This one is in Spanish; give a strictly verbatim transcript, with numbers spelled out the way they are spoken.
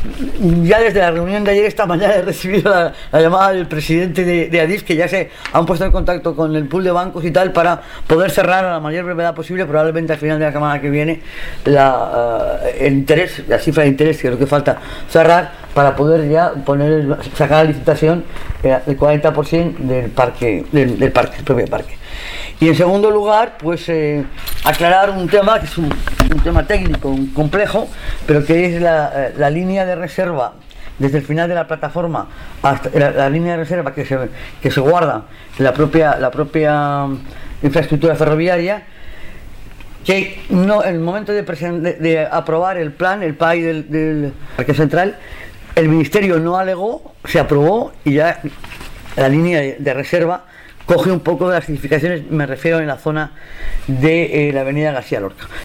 ya desde la reunión de ayer, esta mañana, he recibido la, la llamada del presidente de, de Adif, que ya se han puesto en contacto con el pool de bancos y tal para poder cerrar a la mayor brevedad posible, probablemente al final de la semana que viene, la, uh, el interés, la cifra de interés, que es lo que falta cerrar, para poder ya poner, sacar a licitación eh, el cuarenta por ciento del parque, del, del parque, el propio parque. Y en segundo lugar, pues eh, aclarar un tema que es un, un tema técnico, un complejo, pero que es la, la línea de reserva desde el final de la plataforma hasta la, la línea de reserva que se, que se guarda en la propia, la propia infraestructura ferroviaria, que no, en el momento de, de, de aprobar el plan, el P A I del, del Parque Central, el Ministerio no alegó, se aprobó y ya la línea de, de reserva coge un poco de las edificaciones, me refiero en la zona de eh, la avenida García Lorca.